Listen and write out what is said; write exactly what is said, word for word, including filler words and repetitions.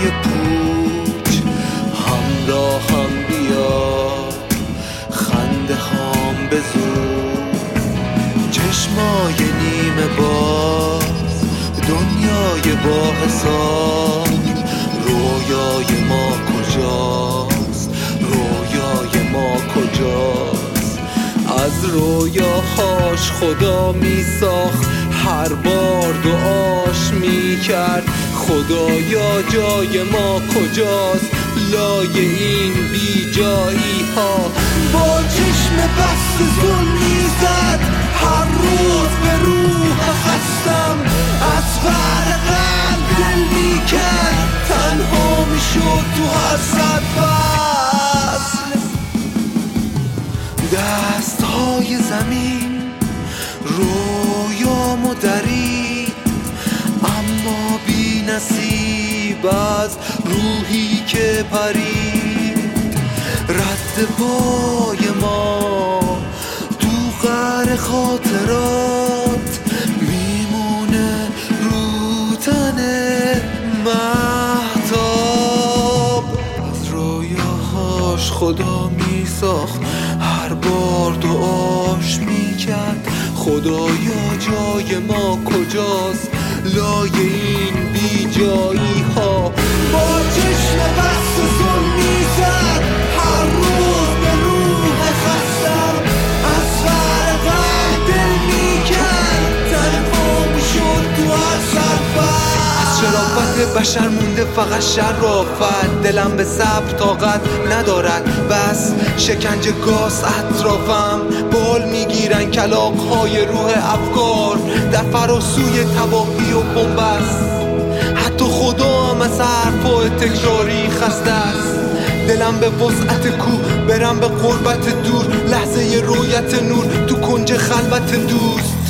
روی پوچ همراه هم بیا، خنده هام به زور، چشمای نیمه باز، دنیای با حساب. رویای ما کجاست؟ رویای ما کجاست؟ از رویاهاش خدا می ساخت، هر بار دعاش می کرد خدایا جای ما کجاست؟ لای این بی جایی ها با چشم بست ظلمی زد، هر روز به روح خستم از بر قلب دل می کرد، تنها می شد تو هر صد فصل. دست های زمین رویامو درید، اما بی نصیب از روحی که پرید. رد پای ما تو قعر خاطرات میمونه رو تن مهتاب. از رویاهاش خدا میساخت، هر بار دعاش میکرد خدایا جای ما کجاست؟ لای این بی جایی ها با چشم بست ظلمی زد، هر روز به روح خستم از فرقت دل میکرد، تنها میشد تو هر سرفت. از شرافت بشر مونده فقط شرافت، دلم به صبر طاقت ندارد، بس شکنجه گاز اطرافم، بال میگیرن کلاغ‌های روح افکار در فراسوی تباهی و بنبست. حتی خدا هم از حرفای تکراری خسته است، دلم به وسعت کوه برم به قربت دور، لحظه رویت نور تو کنج خلوت دوست.